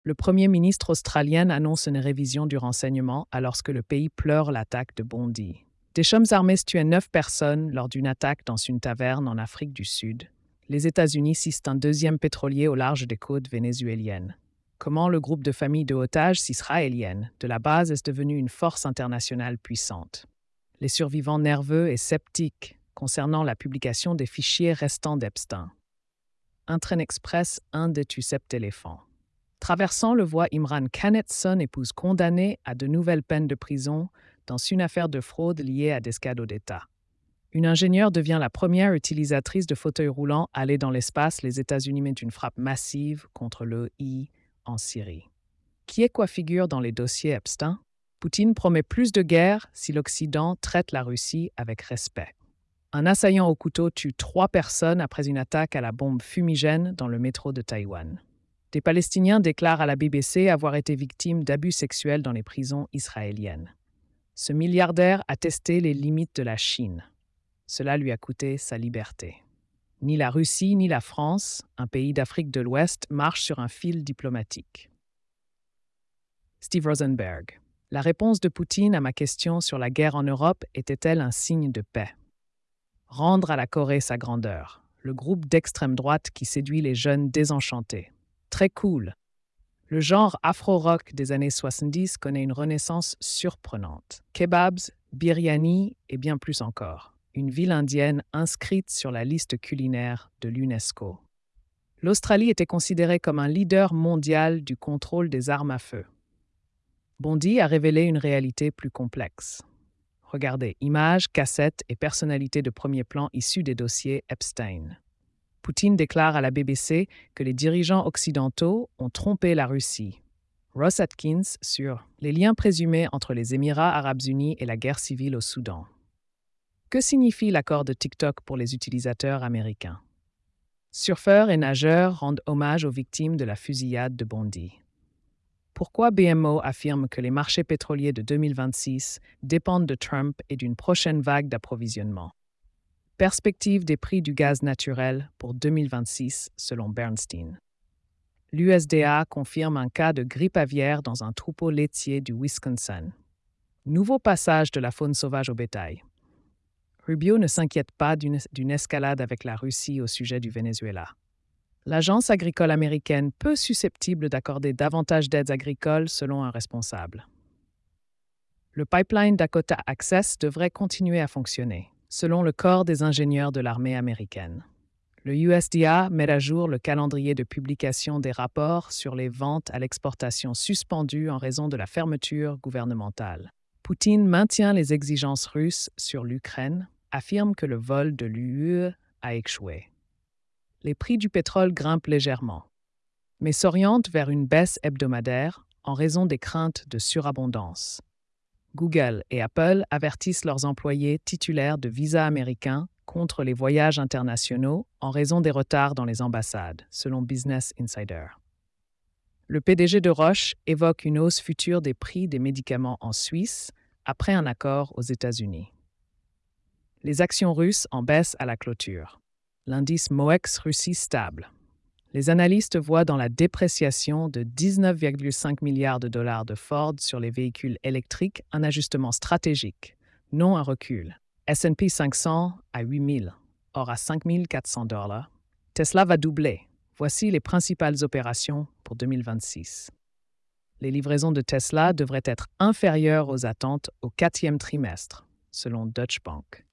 Le Premier ministre australien annonce une révision du renseignement alors que le pays pleure l'attaque de Bondi. Des hommes armés tuaient 9 personnes lors d'une attaque dans une taverne en Afrique du Sud. Les États-Unis sisent un deuxième pétrolier au large des côtes vénézuéliennes. Comment le groupe de familles de otages israéliennes de la base est devenu une force internationale puissante. Les survivants nerveux et sceptiques concernant la publication des fichiers restants d'Epstein. Un train express, un des sept éléphants. Traversant le voie, Imran Khan's son épouse condamnée à de nouvelles peines de prison dans une affaire de fraude liée à des cadeaux d'État. Une ingénieure devient la première utilisatrice de fauteuils roulants allée dans l'espace. Les États-Unis mettent une frappe massive contre l'EI en Syrie. Qui est quoi figure dans les dossiers Epstein? Poutine promet plus de guerre si l'Occident traite la Russie avec respect. Un assaillant au couteau tue 3 personnes après une attaque à la bombe fumigène dans le métro de Taïwan. Des Palestiniens déclarent à la BBC avoir été victimes d'abus sexuels dans les prisons israéliennes. Ce milliardaire a testé les limites de la Chine. Cela lui a coûté sa liberté. Ni la Russie ni la France, un pays d'Afrique de l'Ouest, marchent sur un fil diplomatique. Steve Rosenberg. La réponse de Poutine à ma question sur la guerre en Europe était-elle un signe de paix? Rendre à la Corée sa grandeur. Le groupe d'extrême droite qui séduit les jeunes désenchantés. Très cool. Le genre afro-rock des années 70 connaît une renaissance surprenante. Kebabs, biryani et bien plus encore. Une ville indienne inscrite sur la liste culinaire de l'UNESCO. L'Australie était considérée comme un leader mondial du contrôle des armes à feu. Bondi a révélé une réalité plus complexe. Regardez, images, cassettes et personnalités de premier plan issues des dossiers Epstein. Poutine déclare à la BBC que les dirigeants occidentaux ont trompé la Russie. Ross Atkins sur les liens présumés entre les Émirats arabes unis et la guerre civile au Soudan. Que signifie l'accord de TikTok pour les utilisateurs américains? Surfeurs et nageurs rendent hommage aux victimes de la fusillade de Bondi. Pourquoi BMO affirme que les marchés pétroliers de 2026 dépendent de Trump et d'une prochaine vague d'approvisionnement? Perspective des prix du gaz naturel pour 2026 selon Bernstein. L'USDA confirme un cas de grippe aviaire dans un troupeau laitier du Wisconsin. Nouveau passage de la faune sauvage au bétail. Rubio ne s'inquiète pas d'une escalade avec la Russie au sujet du Venezuela. L'Agence agricole américaine peu susceptible d'accorder davantage d'aides agricoles selon un responsable. Le pipeline Dakota Access devrait continuer à fonctionner, selon le corps des ingénieurs de l'armée américaine. Le USDA met à jour le calendrier de publication des rapports sur les ventes à l'exportation suspendues en raison de la fermeture gouvernementale. Poutine maintient les exigences russes sur l'Ukraine, affirme que le vol de l'UE a échoué. Les prix du pétrole grimpent légèrement, mais s'orientent vers une baisse hebdomadaire en raison des craintes de surabondance. Google et Apple avertissent leurs employés titulaires de visas américains contre les voyages internationaux en raison des retards dans les ambassades, selon Business Insider. Le PDG de Roche évoque une hausse future des prix des médicaments en Suisse après un accord aux États-Unis. Les actions russes en baisse à la clôture. L'indice MOEX Russie stable. Les analystes voient dans la dépréciation de 19,5 milliards de dollars de Ford sur les véhicules électriques un ajustement stratégique, non un recul. S&P 500 à 8 000, or à 5 400 $. Tesla va doubler. Voici les principales opérations pour 2026. Les livraisons de Tesla devraient être inférieures aux attentes au 4e trimestre, selon Deutsche Bank.